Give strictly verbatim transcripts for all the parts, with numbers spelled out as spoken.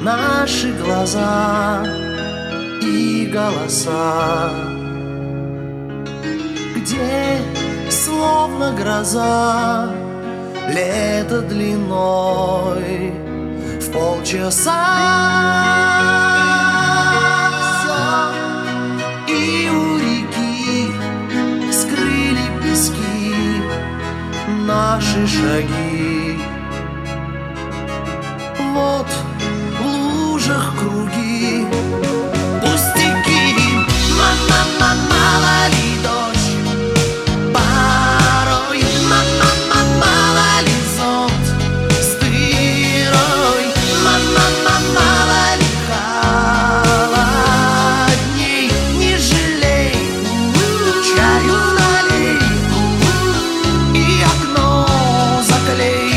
наши глаза и голоса, где словно гроза лето длиной в полчаса. И у реки скрыли пески наши шаги. Вот в лужах круги, пустяки. Мама, мало ли дождь порой, мама, мало ли зонт с дырой, мама, мало ли холодней. Не жалей, чаю налей и окно заклей.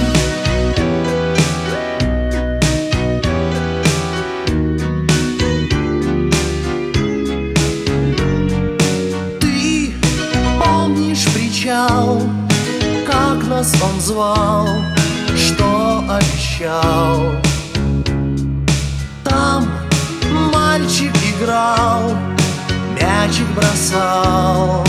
Как нас он звал, что обещал. Там мальчик играл, мячик бросал.